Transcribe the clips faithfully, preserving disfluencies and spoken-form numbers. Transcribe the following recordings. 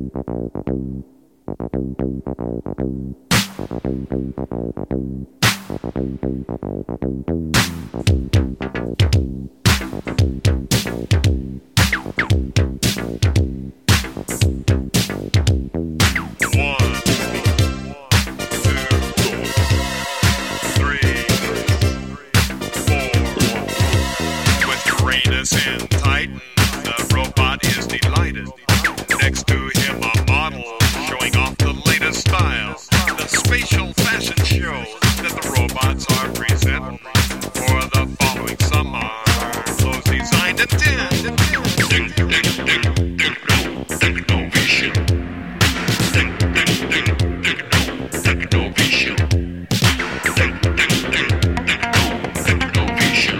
And Titan, the robot is delighted. Next to him a model showing off the latest style. The spatial fashion show that the robots are presenting. For the following summer, clothes designed in ten. Ding, ding, ding, ding, ding, ding, no vision. Ding, ding, ding, ding, ding, no vision. Ding, ding, ding, ding, ding, no vision.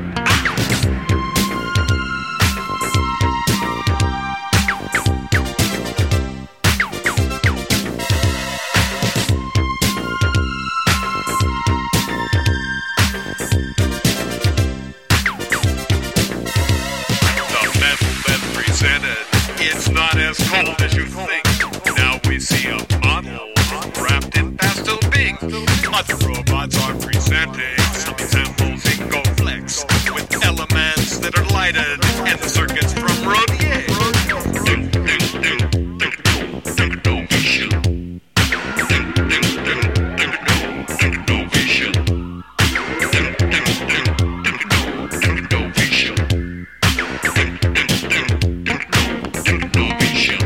It's not as cold as you think. Now we see a model wrapped in pastel pink. Other robots are presenting some examples in GoFlex with elements that are lighted and the circuits from Rodier. Ding, ding, ding, ding, ding, no vision. Ding, ding, ding, ding, ding, no vision. Ding, ding, ding, ding, ding, no vision. Ding, ding, ding, ding, no vision.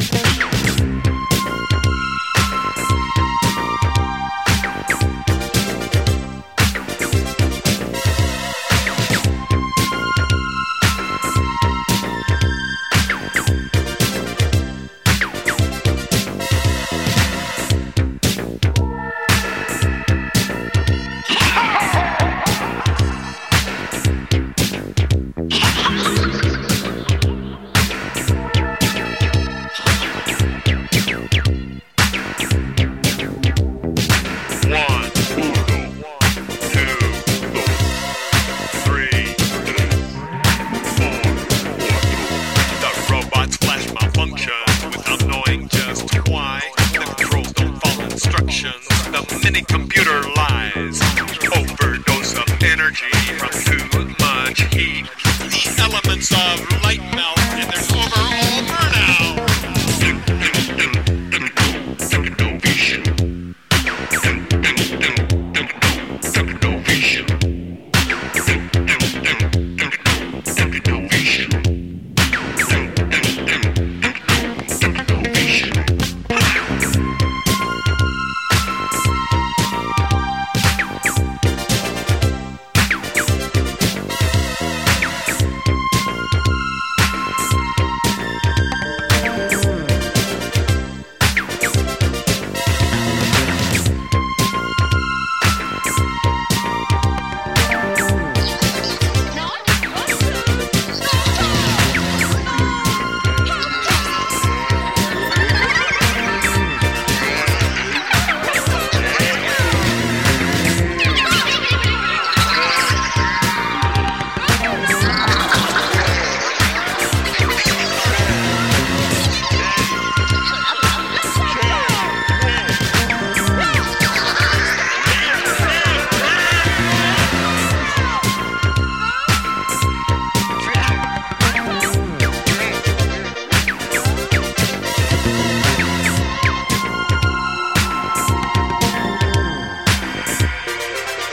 Mini computer lies, overdose of energy from too much heat. The elements of light